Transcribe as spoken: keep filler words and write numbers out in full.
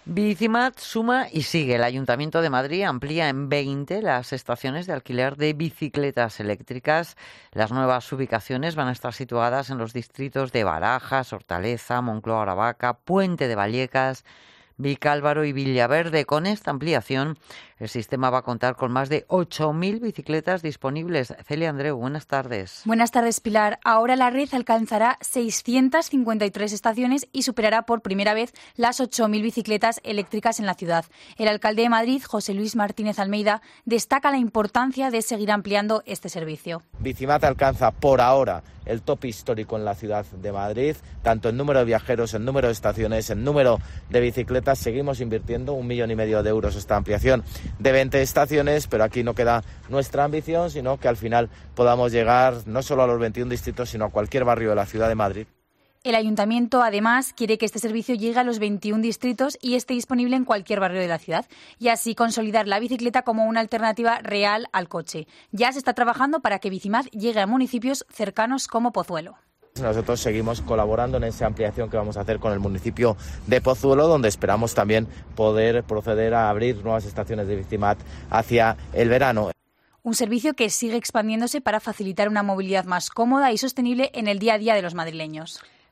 Bicimat suma y sigue. El Ayuntamiento de Madrid amplía en veinte las estaciones de alquiler de bicicletas eléctricas. Las nuevas ubicaciones van a estar situadas en los distritos de Barajas, Hortaleza, Moncloa, Aravaca, Puente de Vallecas, Vicálvaro y Villaverde. Con esta ampliación, el sistema va a contar con más de ocho mil bicicletas disponibles. Celia Andreu, buenas tardes. Buenas tardes, Pilar. Ahora la red alcanzará seiscientas cincuenta y tres estaciones y superará por primera vez las ocho mil bicicletas eléctricas en la ciudad. El alcalde de Madrid, José Luis Martínez Almeida, destaca la importancia de seguir ampliando este servicio. Bicimat alcanza por ahora el top histórico en la ciudad de Madrid, tanto en número de viajeros, en número de estaciones, en número de bicicletas. Seguimos invirtiendo un millón y medio de euros esta ampliación de veinte estaciones, pero aquí no queda nuestra ambición, sino que al final podamos llegar no solo a los veintiún distritos, sino a cualquier barrio de la ciudad de Madrid. El Ayuntamiento, además, quiere que este servicio llegue a los veintiún distritos y esté disponible en cualquier barrio de la ciudad, y así consolidar la bicicleta como una alternativa real al coche. Ya se está trabajando para que Bicimat llegue a municipios cercanos como Pozuelo. Nosotros seguimos colaborando en esa ampliación que vamos a hacer con el municipio de Pozuelo, donde esperamos también poder proceder a abrir nuevas estaciones de Bicimat hacia el verano. Un servicio que sigue expandiéndose para facilitar una movilidad más cómoda y sostenible en el día a día de los madrileños.